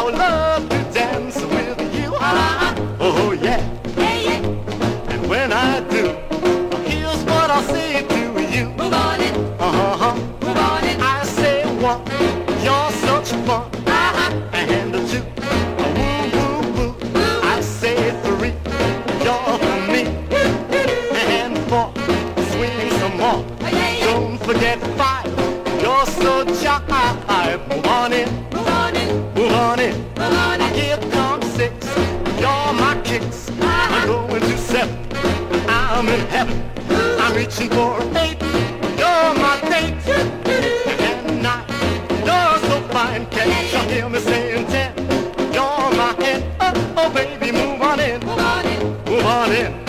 I would love to dance with you. Oh yeah. And when I do, here's what I'll say to you. Move on it, move on it. I say one, you're such fun. And two, woo, woo, woo. I say three, you're for me. And four, swing some more. Don't forget five, you're so jive. Move on in, Move on it, move on in. move on it. Here comes six, you're my kicks. I'm going to seven, I'm in heaven. I'm reaching for eight, you're my date. And nine, you're so fine, can't you hear me saying ten? You're my head, oh baby, move on in, Move on it, move on in.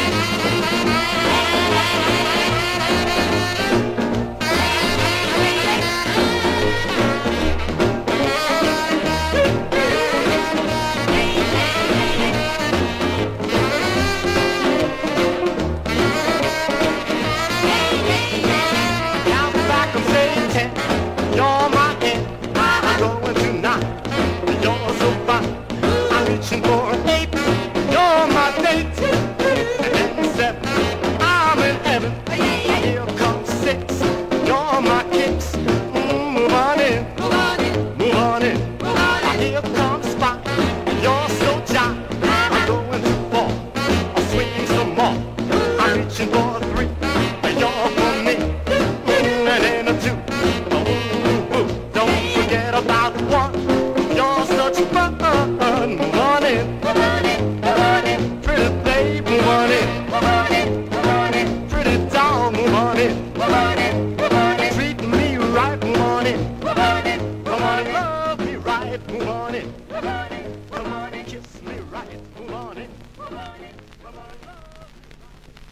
Count back and say ten, you're my head. I'm going to nine, you're so fine. I'm reaching for eight, you're my date. And seven, I'm in heaven. Here comes six, you're my kicks. Move on in, move on it, move on in. move on it. Here comes five, you're so jive. I'm going to four, I'll swing some more. I'm reaching for three, you're for me. And then a two, don't forget about one. You're such fun. Move on in, Move on it, move on it, pretty babe, move on in. move on it, move on it, Pretty doll, move on in. move on it, move on it, Treat me right, move on in. move on it, Come on and love me right, move on in. move on it, Come on and kiss me right, move on in. move on it.